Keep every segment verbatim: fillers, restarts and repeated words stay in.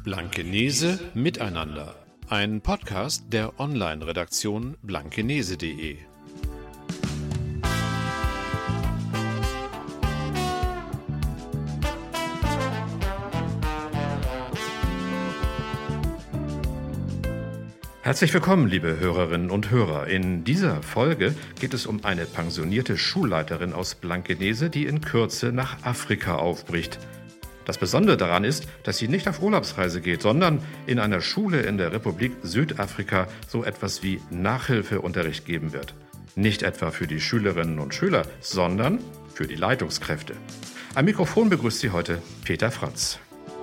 Blankenese miteinander. Ein Podcast der Online-Redaktion blankenese punkt de. Herzlich willkommen, liebe Hörerinnen und Hörer. In dieser Folge geht es um eine pensionierte Schulleiterin aus Blankenese, die in Kürze nach Afrika aufbricht. Das Besondere daran ist, dass sie nicht auf Urlaubsreise geht, sondern in einer Schule in der Republik Südafrika so etwas wie Nachhilfeunterricht geben wird. Nicht etwa für die Schülerinnen und Schüler, sondern für die Leitungskräfte. Am Mikrofon begrüßt Sie heute Peter Franz.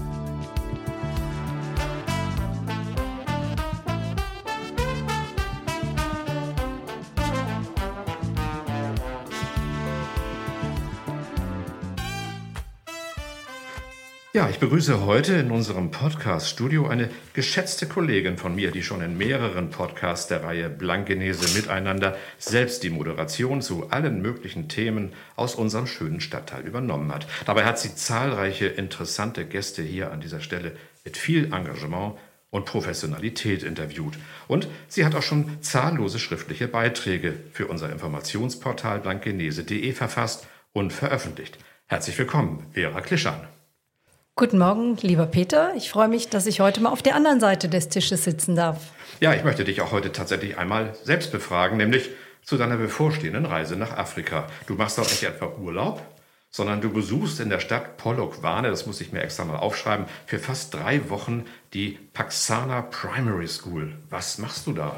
Ja, ich begrüße heute in unserem Podcast-Studio eine geschätzte Kollegin von mir, die schon in mehreren Podcasts der Reihe Blankenese miteinander selbst die Moderation zu allen möglichen Themen aus unserem schönen Stadtteil übernommen hat. Dabei hat sie zahlreiche interessante Gäste hier an dieser Stelle mit viel Engagement und Professionalität interviewt. Und sie hat auch schon zahllose schriftliche Beiträge für unser Informationsportal blankenese punkt de verfasst und veröffentlicht. Herzlich willkommen, Vera Klischan. Guten Morgen, lieber Peter. Ich freue mich, dass ich heute mal auf der anderen Seite des Tisches sitzen darf. Ja, ich möchte dich auch heute tatsächlich einmal selbst befragen, nämlich zu deiner bevorstehenden Reise nach Afrika. Du machst dort nicht etwa Urlaub, sondern du besuchst in der Stadt Polokwane, das muss ich mir extra mal aufschreiben, für fast drei Wochen die Paksana Primary School. Was machst du da?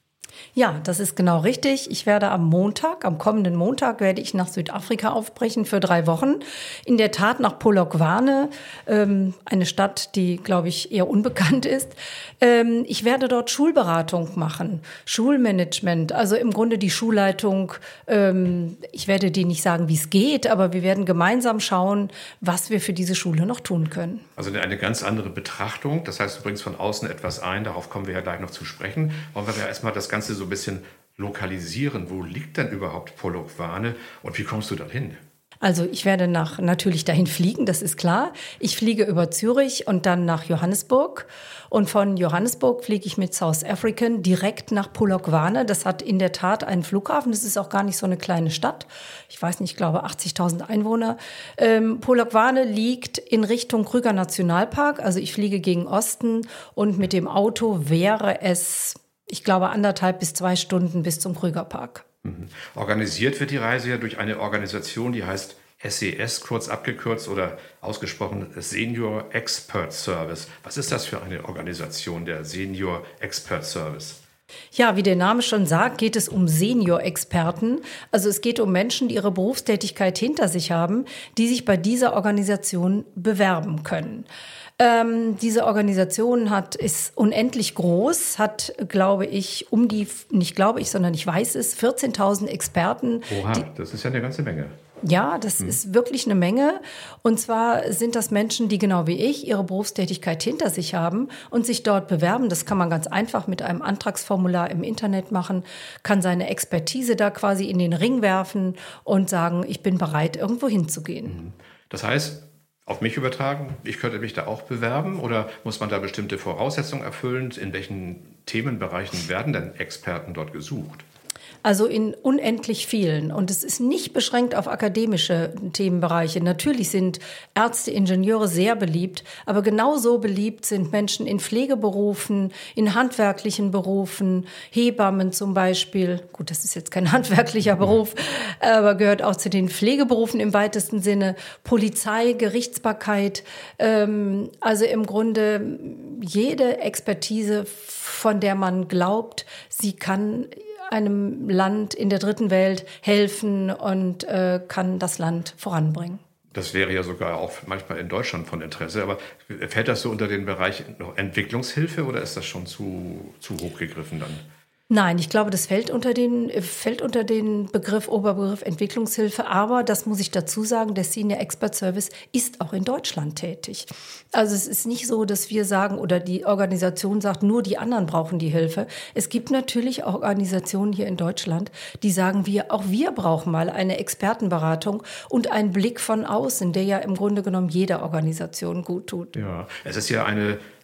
Ja, das ist genau richtig. Ich werde am Montag, am kommenden Montag, werde ich nach Südafrika aufbrechen für drei Wochen. In der Tat nach Polokwane, ähm, eine Stadt, die, glaube ich, eher unbekannt ist. Ähm, ich werde dort Schulberatung machen, Schulmanagement, also im Grunde die Schulleitung. Ähm, ich werde dir nicht sagen, wie es geht, aber wir werden gemeinsam schauen, was wir für diese Schule noch tun können. Also eine ganz andere Betrachtung. Das heißt, du bringst von außen etwas ein, darauf kommen wir ja gleich noch zu sprechen. Wollen wir ja erstmal das Ganze so ein bisschen lokalisieren. Wo liegt denn überhaupt Polokwane und wie kommst du dorthin? Also ich werde nach, natürlich dahin fliegen, das ist klar. Ich fliege über Zürich und dann nach Johannesburg. Und von Johannesburg fliege ich mit South African direkt nach Polokwane. Das hat in der Tat einen Flughafen. Das ist auch gar nicht so eine kleine Stadt. Ich weiß nicht, ich glaube achtzigtausend Einwohner. Ähm, Polokwane liegt in Richtung Kruger Nationalpark. Also ich fliege gegen Osten und mit dem Auto wäre es, ich glaube, anderthalb bis zwei Stunden bis zum Krügerpark. Mhm. Organisiert wird die Reise ja durch eine Organisation, die heißt S E S, kurz abgekürzt oder ausgesprochen Senior Expert Service. Was ist das für eine Organisation, der Senior Expert Service? Ja, wie der Name schon sagt, geht es um Senior-Experten. Also es geht um Menschen, die ihre Berufstätigkeit hinter sich haben, die sich bei dieser Organisation bewerben können. Ähm, diese Organisation hat, ist unendlich groß, hat, glaube ich, um die, nicht glaube ich, sondern ich weiß es, vierzehntausend Experten. Oha, die, das ist ja eine ganze Menge. Ja, das hm. ist wirklich eine Menge. Und zwar sind das Menschen, die genau wie ich ihre Berufstätigkeit hinter sich haben und sich dort bewerben. Das kann man ganz einfach mit einem Antragsformular im Internet machen, kann seine Expertise da quasi in den Ring werfen und sagen, ich bin bereit, irgendwo hinzugehen. Das heißt, auf mich übertragen, ich könnte mich da auch bewerben oder muss man da bestimmte Voraussetzungen erfüllen? In welchen Themenbereichen werden denn Experten dort gesucht? Also in unendlich vielen. Und es ist nicht beschränkt auf akademische Themenbereiche. Natürlich sind Ärzte, Ingenieure sehr beliebt, aber genauso beliebt sind Menschen in Pflegeberufen, in handwerklichen Berufen, Hebammen zum Beispiel. Gut, das ist jetzt kein handwerklicher Beruf, aber gehört auch zu den Pflegeberufen im weitesten Sinne. Polizei, Gerichtsbarkeit, ähm, also im Grunde jede Expertise, von der man glaubt, sie kann einem Land in der dritten Welt helfen und äh, kann das Land voranbringen. Das wäre ja sogar auch manchmal in Deutschland von Interesse. Aber fällt das so unter den Bereich Entwicklungshilfe oder ist das schon zu, zu hoch gegriffen dann? Nein, ich glaube, das fällt unter den, fällt unter den Begriff, Oberbegriff Entwicklungshilfe. Aber das muss ich dazu sagen, der Senior Expert Service ist auch in Deutschland tätig. Also es ist nicht so, dass wir sagen oder die Organisation sagt, nur die anderen brauchen die Hilfe. Es gibt natürlich auch Organisationen hier in Deutschland, die sagen, wir, auch wir brauchen mal eine Expertenberatung und einen Blick von außen, der ja im Grunde genommen jeder Organisation gut tut. Ja, es ist ja eine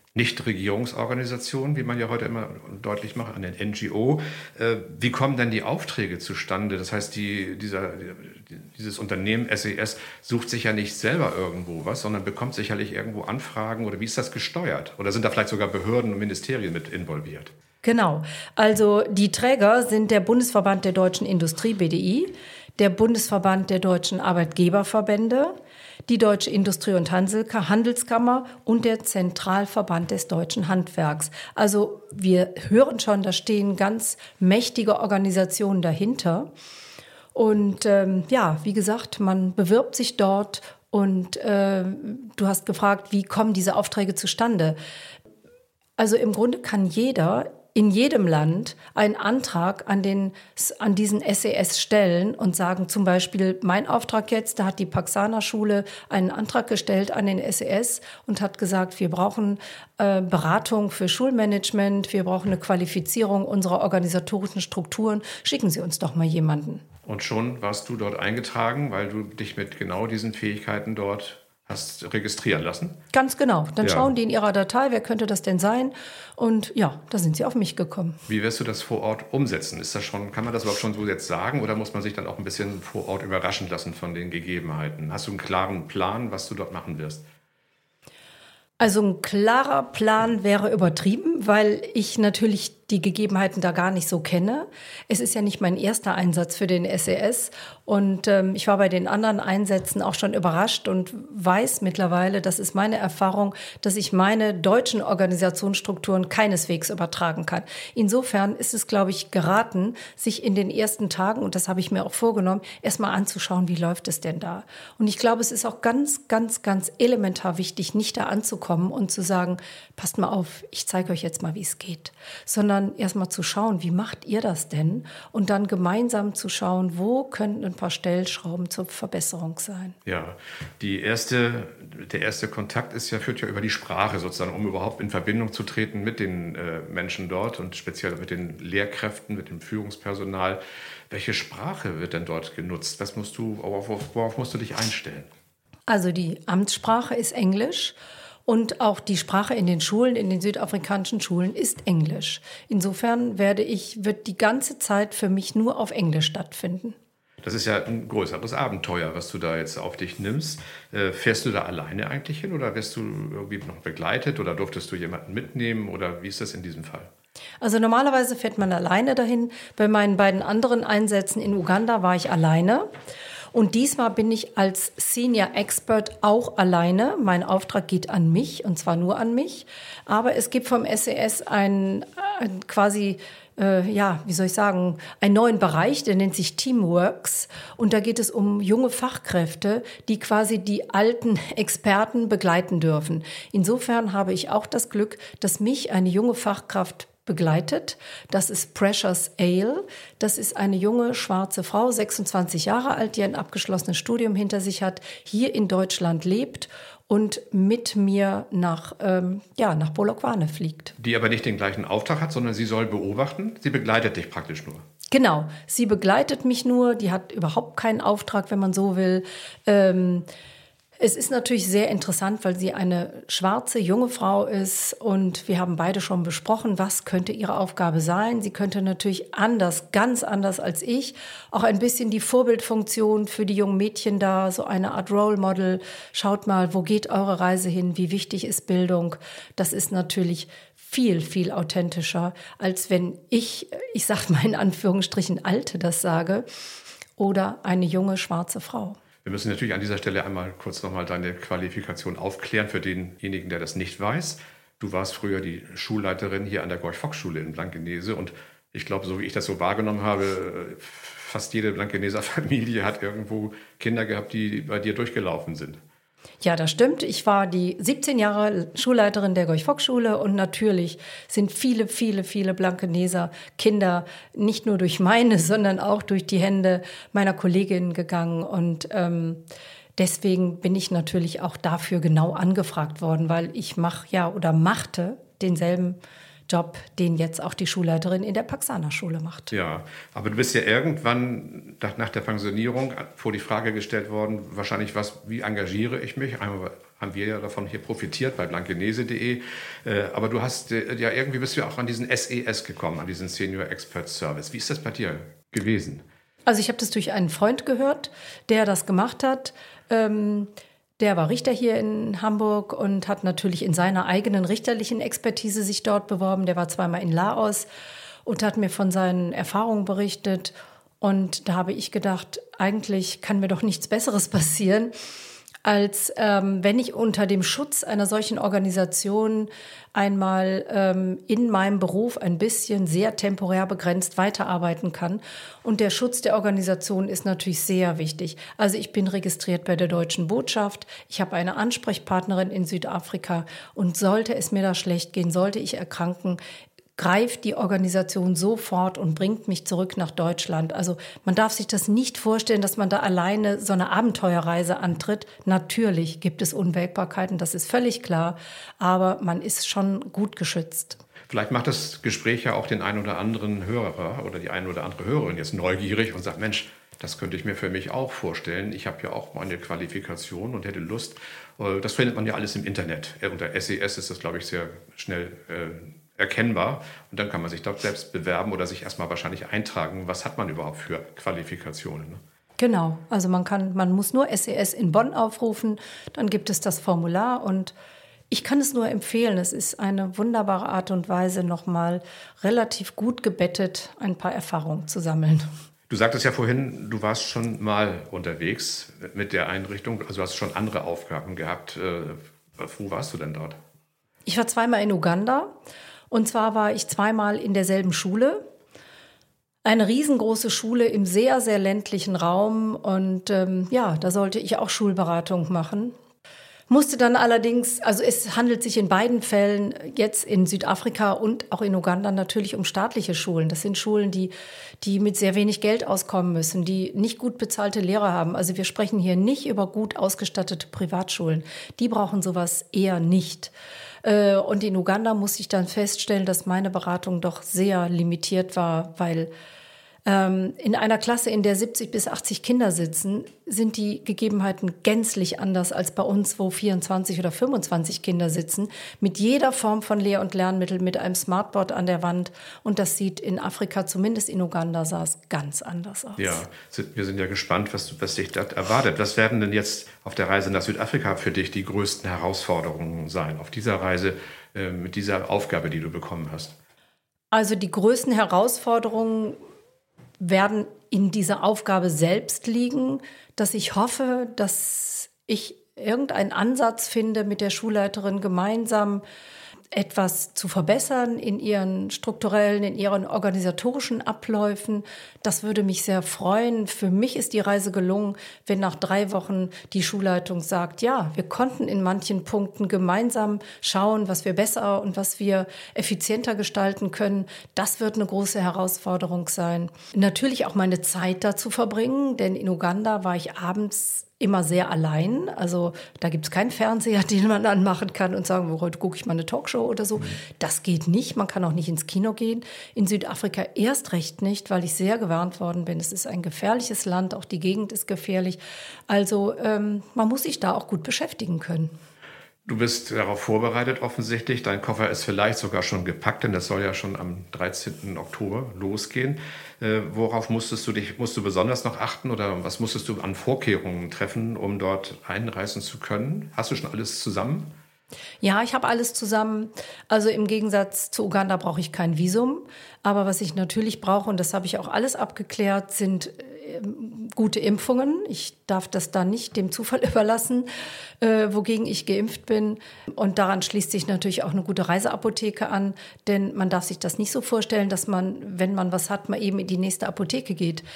Nichtregierungsorganisation, wie man ja heute immer deutlich macht, eine N G O. Äh, wie kommen denn die Aufträge zustande? Das heißt, die, dieser, dieses Unternehmen S E S sucht sich ja nicht selber irgendwo was, sondern bekommt sicherlich irgendwo Anfragen. Oder wie ist das gesteuert? Oder sind da vielleicht sogar Behörden und Ministerien mit involviert? Genau. Also die Träger sind der Bundesverband der Deutschen Industrie, B D I, der Bundesverband der Deutschen Arbeitgeberverbände, die Deutsche Industrie- und Handelskammer und der Zentralverband des deutschen Handwerks. Also wir hören schon, da stehen ganz mächtige Organisationen dahinter. Und ähm, ja, wie gesagt, man bewirbt sich dort und äh, du hast gefragt, wie kommen diese Aufträge zustande? Also im Grunde kann jeder in jedem Land einen Antrag an, den, an diesen S E S stellen und sagen zum Beispiel, mein Auftrag jetzt, da hat die Paxana-Schule einen Antrag gestellt an den S E S und hat gesagt, wir brauchen äh, Beratung für Schulmanagement, wir brauchen eine Qualifizierung unserer organisatorischen Strukturen, schicken Sie uns doch mal jemanden. Und schon warst du dort eingetragen, weil du dich mit genau diesen Fähigkeiten dort hast registrieren lassen? Ganz genau. Dann ja. schauen die in ihrer Datei, wer könnte das denn sein? Und ja, da sind sie auf mich gekommen. Wie wirst du das vor Ort umsetzen? Ist das schon, kann man das überhaupt schon so jetzt sagen oder muss man sich dann auch ein bisschen vor Ort überraschen lassen von den Gegebenheiten? Hast du einen klaren Plan, was du dort machen wirst? Also ein klarer Plan wäre übertrieben, weil ich natürlich die Gegebenheiten da gar nicht so kenne. Es ist ja nicht mein erster Einsatz für den S E S und ähm, ich war bei den anderen Einsätzen auch schon überrascht und weiß mittlerweile, das ist meine Erfahrung, dass ich meine deutschen Organisationsstrukturen keineswegs übertragen kann. Insofern ist es, glaube ich, geraten, sich in den ersten Tagen, und das habe ich mir auch vorgenommen, erstmal anzuschauen, wie läuft es denn da? Und ich glaube, es ist auch ganz, ganz, ganz elementar wichtig, nicht da anzukommen und zu sagen, passt mal auf, ich zeige euch jetzt mal, wie es geht, sondern erstmal zu schauen, wie macht ihr das denn? Und dann gemeinsam zu schauen, wo könnten ein paar Stellschrauben zur Verbesserung sein. Ja, die erste, der erste Kontakt ist ja, führt ja über die Sprache sozusagen, um überhaupt in Verbindung zu treten mit den äh, Menschen dort und speziell mit den Lehrkräften, mit dem Führungspersonal. Welche Sprache wird denn dort genutzt? Was musst du, worauf, worauf musst du dich einstellen? Also die Amtssprache ist Englisch. Und auch die Sprache in den Schulen, in den südafrikanischen Schulen ist Englisch. Insofern werde ich, wird die ganze Zeit für mich nur auf Englisch stattfinden. Das ist ja ein größeres Abenteuer, was du da jetzt auf dich nimmst. Äh, fährst du da alleine eigentlich hin oder wirst du irgendwie noch begleitet oder durftest du jemanden mitnehmen oder wie ist das in diesem Fall? Also normalerweise fährt man alleine dahin. Bei meinen beiden anderen Einsätzen in Uganda war ich alleine. Und diesmal bin ich als Senior Expert auch alleine. Mein Auftrag geht an mich, und zwar nur an mich. Aber es gibt vom S E S einen, einen quasi, äh, ja, wie soll ich sagen, einen neuen Bereich, der nennt sich Teamworks. Und da geht es um junge Fachkräfte, die quasi die alten Experten begleiten dürfen. Insofern habe ich auch das Glück, dass mich eine junge Fachkraft begleitet. Das ist Precious Ale. Das ist eine junge schwarze Frau, sechsundzwanzig Jahre alt, die ein abgeschlossenes Studium hinter sich hat, hier in Deutschland lebt und mit mir nach, ähm, ja, nach Polokwane fliegt. Die aber nicht den gleichen Auftrag hat, sondern sie soll beobachten. Sie begleitet dich praktisch nur. Genau, sie begleitet mich nur. Die hat überhaupt keinen Auftrag, wenn man so will. Ähm, Es ist natürlich sehr interessant, weil sie eine schwarze, junge Frau ist und wir haben beide schon besprochen, was könnte ihre Aufgabe sein. Sie könnte natürlich anders, ganz anders als ich, auch ein bisschen die Vorbildfunktion für die jungen Mädchen da, so eine Art Role Model. Schaut mal, wo geht eure Reise hin? Wie wichtig ist Bildung? Das ist natürlich viel, viel authentischer, als wenn ich, ich sag mal in Anführungsstrichen, Alte das sage oder eine junge, schwarze Frau. Wir müssen natürlich an dieser Stelle einmal kurz nochmal deine Qualifikation aufklären für denjenigen, der das nicht weiß. Du warst früher die Schulleiterin hier an der Gorch-Fock-Schule in Blankenese und ich glaube, so wie ich das so wahrgenommen habe, fast jede Blankeneser Familie hat irgendwo Kinder gehabt, die bei dir durchgelaufen sind. Ja, das stimmt. Ich war die siebzehn Jahre Schulleiterin der Gorch-Fock-Schule und natürlich sind viele, viele, viele Blankeneser Kinder nicht nur durch meine, sondern auch durch die Hände meiner Kolleginnen gegangen und ähm, deswegen bin ich natürlich auch dafür genau angefragt worden, weil ich mache ja oder machte denselben Job, den jetzt auch die Schulleiterin in der Paxana-Schule macht. Ja, aber du bist ja irgendwann nach, nach der Pensionierung vor die Frage gestellt worden, wahrscheinlich was, wie engagiere ich mich? Einmal haben wir ja davon hier profitiert bei blankenese punkt de, äh, aber du hast äh, ja irgendwie bist du ja auch an diesen S E S gekommen, an diesen Senior Expert Service. Wie ist das bei dir gewesen? Also ich habe das durch einen Freund gehört, der das gemacht hat. Ähm, Der war Richter hier in Hamburg und hat natürlich in seiner eigenen richterlichen Expertise sich dort beworben. Der war zweimal in Laos und hat mir von seinen Erfahrungen berichtet. Und da habe ich gedacht, eigentlich kann mir doch nichts Besseres passieren, als ähm, wenn ich unter dem Schutz einer solchen Organisation einmal ähm, in meinem Beruf ein bisschen sehr temporär begrenzt weiterarbeiten kann. Und der Schutz der Organisation ist natürlich sehr wichtig. Also ich bin registriert bei der Deutschen Botschaft. Ich habe eine Ansprechpartnerin in Südafrika. Und sollte es mir da schlecht gehen, sollte ich erkranken, greift die Organisation sofort und bringt mich zurück nach Deutschland. Also man darf sich das nicht vorstellen, dass man da alleine so eine Abenteuerreise antritt. Natürlich gibt es Unwägbarkeiten, das ist völlig klar, aber man ist schon gut geschützt. Vielleicht macht das Gespräch ja auch den einen oder anderen Hörer oder die eine oder andere Hörerin jetzt neugierig und sagt, Mensch, das könnte ich mir für mich auch vorstellen. Ich habe ja auch meine Qualifikation und hätte Lust. Das findet man ja alles im Internet. Unter S E S ist das, glaube ich, sehr schnell äh, erkennbar. Und dann kann man sich dort selbst bewerben oder sich erstmal wahrscheinlich eintragen. Was hat man überhaupt für Qualifikationen? Ne? Genau, also man kann, man muss nur S E S in Bonn aufrufen, dann gibt es das Formular und ich kann es nur empfehlen. Es ist eine wunderbare Art und Weise, nochmal relativ gut gebettet ein paar Erfahrungen zu sammeln. Du sagtest ja vorhin, du warst schon mal unterwegs mit der Einrichtung, also du hast schon andere Aufgaben gehabt. Wo warst du denn dort? Ich war zweimal in Uganda. Und zwar war ich zweimal in derselben Schule. Eine riesengroße Schule im sehr, sehr ländlichen Raum. Und ähm, ja, da sollte ich auch Schulberatung machen. Musste dann allerdings, also es handelt sich in beiden Fällen jetzt in Südafrika und auch in Uganda natürlich um staatliche Schulen. Das sind Schulen, die, die mit sehr wenig Geld auskommen müssen, die nicht gut bezahlte Lehrer haben. Also wir sprechen hier nicht über gut ausgestattete Privatschulen. Die brauchen sowas eher nicht. Und in Uganda musste ich dann feststellen, dass meine Beratung doch sehr limitiert war, weil ähm, in einer Klasse, in der siebzig bis achtzig Kinder sitzen, sind die Gegebenheiten gänzlich anders als bei uns, wo vierundzwanzig oder fünfundzwanzig Kinder sitzen, mit jeder Form von Lehr- und Lernmittel, mit einem Smartboard an der Wand. Und das sieht in Afrika, zumindest in Uganda, sah es ganz anders aus. Ja, wir sind ja gespannt, was, was dich dort erwartet. Was werden denn jetzt auf der Reise nach Südafrika für dich die größten Herausforderungen sein, auf dieser Reise äh, mit dieser Aufgabe, die du bekommen hast? Also die größten Herausforderungen werden in dieser Aufgabe selbst liegen, dass ich hoffe, dass ich irgendeinen Ansatz finde, mit der Schulleiterin gemeinsam etwas zu verbessern in ihren strukturellen, in ihren organisatorischen Abläufen. Das würde mich sehr freuen. Für mich ist die Reise gelungen, wenn nach drei Wochen die Schulleitung sagt, ja, wir konnten in manchen Punkten gemeinsam schauen, was wir besser und was wir effizienter gestalten können. Das wird eine große Herausforderung sein. Natürlich auch meine Zeit dazu verbringen, denn in Uganda war ich abends immer sehr allein. Also da gibt es keinen Fernseher, den man anmachen kann und sagen, oh, heute gucke ich mal eine Talkshow oder so. Mhm. Das geht nicht. Man kann auch nicht ins Kino gehen. In Südafrika erst recht nicht, weil ich sehr gewarnt worden bin. Es ist ein gefährliches Land, auch die Gegend ist gefährlich. Also ähm, man muss sich da auch gut beschäftigen können. Du bist darauf vorbereitet offensichtlich. Dein Koffer ist vielleicht sogar schon gepackt, denn das soll ja schon am dreizehnten Oktober losgehen. Äh, worauf musstest du dich, musst du besonders noch achten oder was musstest du an Vorkehrungen treffen, um dort einreisen zu können? Hast du schon alles zusammen? Ja, ich habe alles zusammen. Also im Gegensatz zu Uganda brauche ich kein Visum. Aber was ich natürlich brauche, und das habe ich auch alles abgeklärt, sind äh, gute Impfungen. Ich darf das dann nicht dem Zufall überlassen, äh, wogegen ich geimpft bin. Und daran schließt sich natürlich auch eine gute Reiseapotheke an. Denn man darf sich das nicht so vorstellen, dass man, wenn man was hat, mal eben in die nächste Apotheke geht.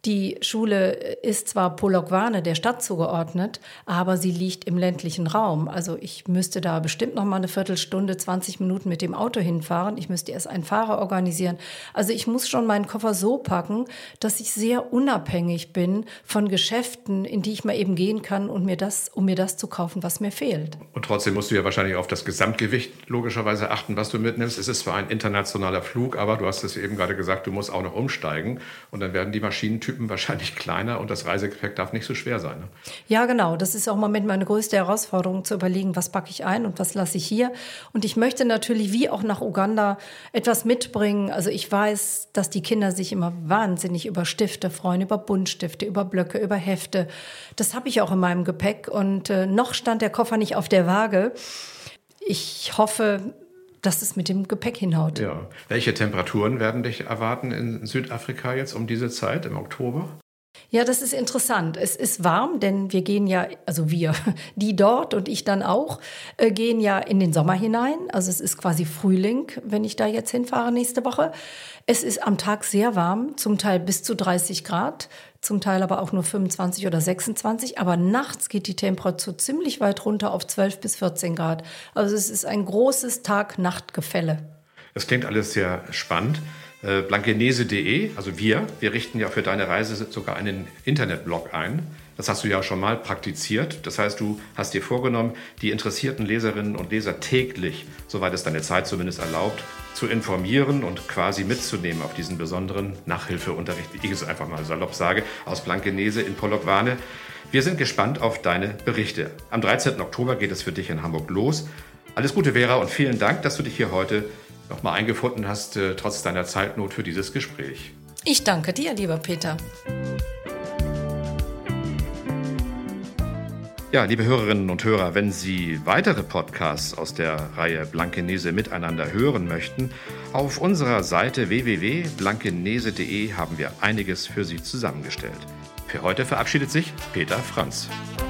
Die Schule ist zwar Polokwane, der Stadt zugeordnet, aber sie liegt im ländlichen Raum. Also ich müsste da bestimmt noch mal eine Viertelstunde, zwanzig Minuten mit dem Auto hinfahren. Ich müsste erst einen Fahrer organisieren. Also ich muss schon meinen Koffer so packen, dass ich sehr unabhängig bin von Geschäften, in die ich mal eben gehen kann, und mir das, um mir das zu kaufen, was mir fehlt. Und trotzdem musst du ja wahrscheinlich auf das Gesamtgewicht logischerweise achten, was du mitnimmst. Es ist zwar ein internationaler Flug, aber du hast es eben gerade gesagt, du musst auch noch umsteigen. Und dann werden die Maschinentypen wahrscheinlich kleiner und das Reisegepäck darf nicht so schwer sein. Ne? Ja, genau. Das ist auch im Moment meine größte Herausforderung, zu überlegen, was packe ich ein und was lasse ich hier. Und ich möchte natürlich, wie auch nach Uganda, etwas mitbringen. Also ich weiß, dass die Kinder sich immer wahnsinnig über Stifte freuen, über Buntstifte, über Blöcke, über Hefte. Das habe ich auch in meinem Gepäck. Und äh, noch stand der Koffer nicht auf der Waage. Ich hoffe, dass es mit dem Gepäck hinhaut. Ja. Welche Temperaturen werden dich erwarten in Südafrika jetzt um diese Zeit, im Oktober? Ja, das ist interessant. Es ist warm, denn wir gehen ja, also wir, die dort und ich dann auch, äh, gehen ja in den Sommer hinein. Also es ist quasi Frühling, wenn ich da jetzt hinfahre nächste Woche. Es ist am Tag sehr warm, zum Teil bis zu dreißig Grad, zum Teil aber auch nur fünfundzwanzig oder sechsundzwanzig. Aber nachts geht die Temperatur ziemlich weit runter auf zwölf bis vierzehn Grad. Also es ist ein großes Tag-Nacht-Gefälle. Das klingt alles sehr spannend. Blankenese punkt de, also wir, wir richten ja für deine Reise sogar einen Internetblog ein. Das hast du ja schon mal praktiziert. Das heißt, du hast dir vorgenommen, die interessierten Leserinnen und Leser täglich, soweit es deine Zeit zumindest erlaubt, zu informieren und quasi mitzunehmen auf diesen besonderen Nachhilfeunterricht, wie ich es einfach mal salopp sage, aus Blankenese in Polokwane. Wir sind gespannt auf deine Berichte. Am dreizehnten Oktober geht es für dich in Hamburg los. Alles Gute, Vera, und vielen Dank, dass du dich hier heute noch mal eingefunden hast, äh, trotz deiner Zeitnot für dieses Gespräch. Ich danke dir, lieber Peter. Ja, liebe Hörerinnen und Hörer, wenn Sie weitere Podcasts aus der Reihe Blankenese miteinander hören möchten, auf unserer Seite w w w punkt blankenese punkt de haben wir einiges für Sie zusammengestellt. Für heute verabschiedet sich Peter Franz.